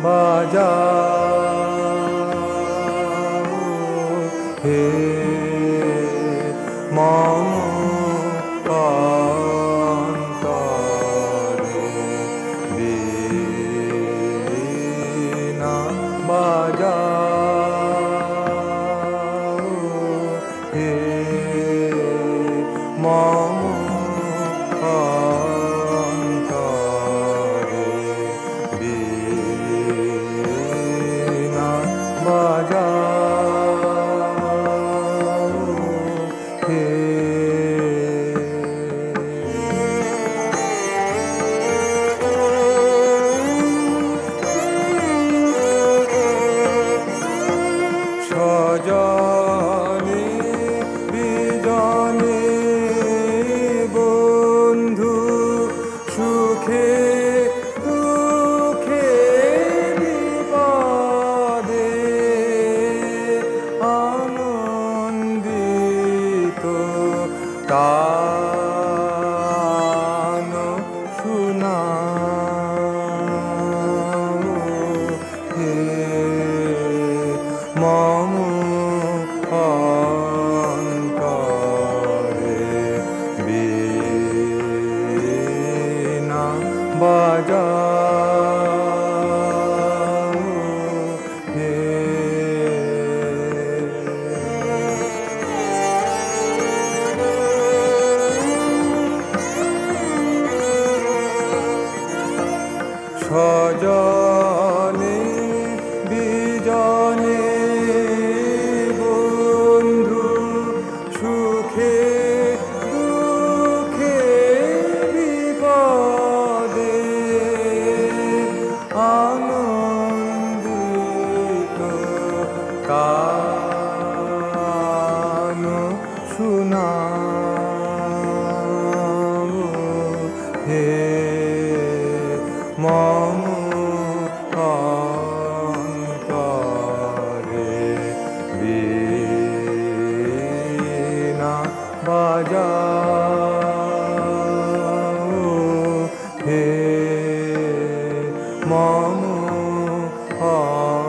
বাজাও হে মম অন্তরে বীণা বাজাও হে মম অন্তরে বীণা বাজাও হে সজনে বিজনে বন্ধু সুখে দুঃখে বিপদে আনন্দিত গান শুনাও হে মম অন্তরে বীণা বাজাও হে সজনে বিজনে বন্ধু সুখে দুঃখে বিপদে আনন্দিত গান শুনাও হে মম অন্তরে বীণা বাজাও হে মম